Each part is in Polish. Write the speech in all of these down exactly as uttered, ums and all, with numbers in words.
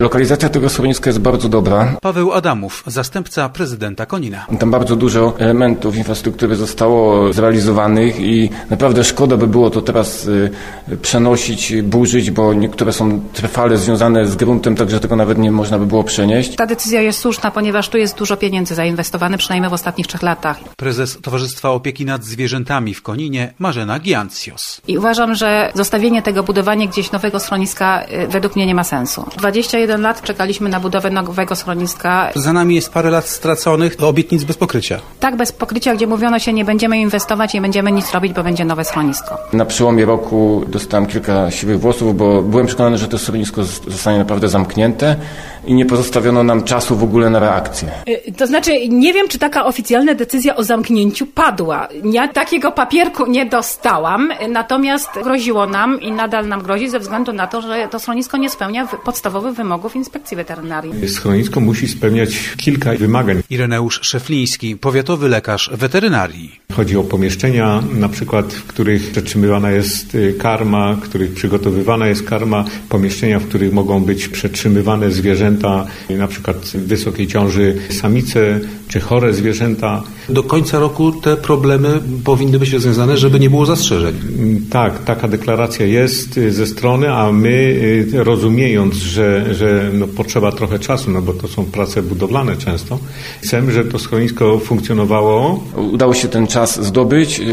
Lokalizacja tego schroniska jest bardzo dobra. Paweł Adamów, zastępca prezydenta Konina. Tam bardzo dużo elementów infrastruktury zostało zrealizowanych i naprawdę szkoda by było to teraz y, przenosić, burzyć, bo niektóre są trwale związane z gruntem, także tego nawet nie można by było przenieść. Ta decyzja jest słuszna, ponieważ tu jest dużo pieniędzy zainwestowane, przynajmniej w ostatnich trzech latach. Prezes Towarzystwa Opieki nad Zwierzętami w Koninie, Marzena Giancios. I uważam, że zostawienie tego, budowanie gdzieś nowego schroniska y, według mnie nie ma sensu. dwadzieścia jeden lat czekaliśmy na budowę nowego schroniska. Za nami jest parę lat straconych, obietnic bez pokrycia. Tak, bez pokrycia, gdzie mówiono się, nie będziemy inwestować, nie będziemy nic robić, bo będzie nowe schronisko. Na przełomie roku dostałem kilka siwych włosów, bo byłem przekonany, że to schronisko zostanie naprawdę zamknięte i nie pozostawiono nam czasu w ogóle na reakcję. To znaczy, nie wiem, czy taka oficjalna decyzja o zamknięciu padła. Ja takiego papierku nie dostałam, natomiast groziło nam i nadal nam grozi ze względu na to, że to schronisko nie spełnia podstawowych wymogów inspekcji weterynarii. Schronisko musi spełniać kilka wymagań. Ireneusz Szefliński, powiatowy lekarz weterynarii. Chodzi o pomieszczenia, na przykład, w których przetrzymywana jest karma, w których przygotowywana jest karma, pomieszczenia, w których mogą być przetrzymywane zwierzęta, na przykład w wysokiej ciąży samice, czy chore zwierzęta. Do końca roku te problemy powinny być rozwiązane, żeby nie było zastrzeżeń. Tak, taka deklaracja jest ze strony, a my rozumiejąc, że, że no, potrzeba trochę czasu, no bo to są prace budowlane często, chcemy, żeby to schronisko funkcjonowało. Udało się ten czas zdobyć.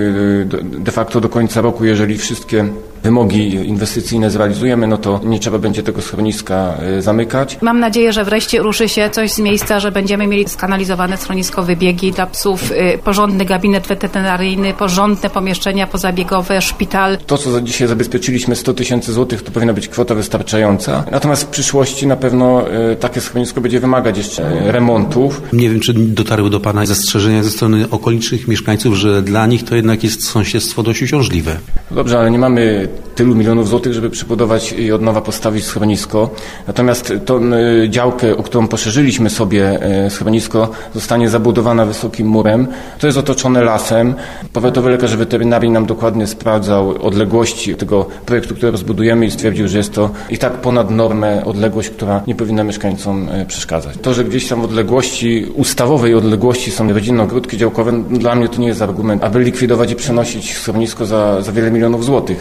De facto do końca roku, jeżeli wszystkie wymogi inwestycyjne zrealizujemy, no to nie trzeba będzie tego schroniska zamykać. Mam nadzieję, że wreszcie ruszy się coś z miejsca, że będziemy mieli skanalizowane schronisko, wybiegi dla psów, porządny gabinet weterynaryjny, porządne pomieszczenia pozabiegowe, szpital. To, co za dzisiaj zabezpieczyliśmy, sto tysięcy złotych, to powinna być kwota wystarczająca. Natomiast w przyszłości na pewno takie schronisko będzie wymagać jeszcze remontów. Nie wiem, czy dotarły do Pana zastrzeżenia ze strony okolicznych mieszkańców, że dla nich to jednak jest sąsiedztwo dość uciążliwe. Dobrze, ale nie mamy tylu milionów złotych, żeby przebudować i od nowa postawić schronisko. Natomiast tą działkę, o którą poszerzyliśmy sobie schronisko, zostanie zabudowana wysokim murem. To jest otoczone lasem. Powiatowy lekarz weterynarii nam dokładnie sprawdzał odległości tego projektu, który rozbudujemy i stwierdził, że jest to i tak ponad normę odległość, która nie powinna mieszkańcom przeszkadzać. To, że gdzieś tam w odległości, ustawowej odległości są rodzinne ogródki działkowe, dla mnie to nie jest argument, aby likwidować i przenosić schronisko za, za wiele milionów złotych.